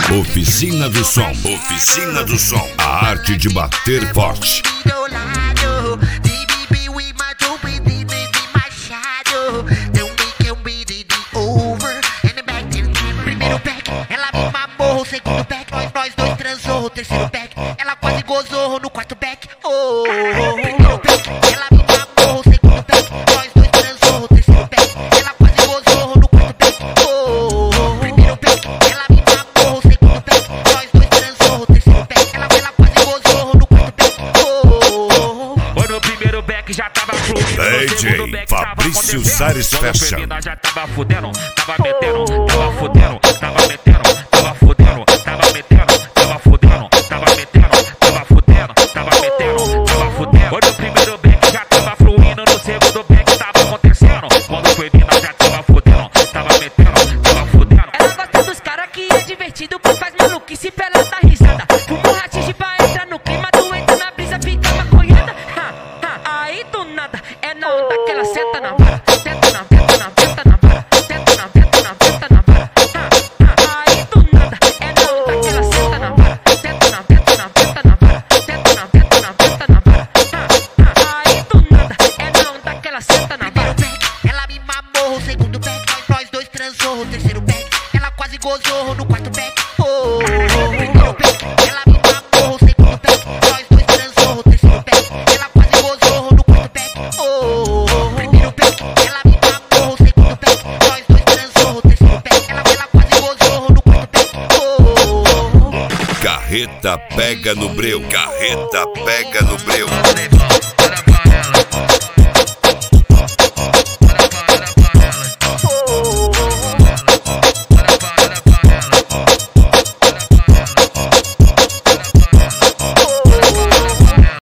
Oficina do Som. Oficina do Som. A arte de bater forte. Segundo back, nós dois transou. Terceiro back, ela quase gozou no quarto back. Primeiro back, ela me mamou. Segundo back, nós dois transou. Terceiro back, ela quase gozou no quarto back. Primeiro back, ela me mamou. Segundo back, nós dois transou. Terceiro back, ela quase gozou no quarto back. No primeiro back já tava fluindo. DJ Fabrício Sares Fashion. Já tava fudendo, tava metendo, tava fudendo, tava metendo. Tava fudendo, tava metendo, tava fudendo, tava metendo, tava fudendo, tava metendo, tava fudendo. Quando o primeiro back já tava fluindo, no segundo back tava acontecendo. Quando foi mina já tava fudendo, tava metendo, tava fudendo. Ela gosta dos cara que é divertido, que faz maluquice pra ela dar risada. Fuma um rachixe pra entrar no clima, tu entra na brisa, fica maconhada. Aí do nada, é na onda que ela senta na vara. Senta na veta, na veta, na vara. Senta na veta, na veta, na vara. Aí do nada, é na onda que ela senta na vara. Senta na veta, na veta, na vara. Senta na veta, na veta, na vara. Aí do nada, é na onda que ela senta na vara. Primeiro back, ela me mamou. Segundo back, nós dois transou. Terceiro back, ela quase gozou no quarto back. Primeiro back, ela me mamou. Segundo back, nós dois transou. Terceiro back, ela quase gozou no quarto back. Primeiro back, ela me mamou. Segundo back, nós dois transou. Terceiro back, ela quase gozou no quarto back. Carreta pega no breu. Carreta pega no breu.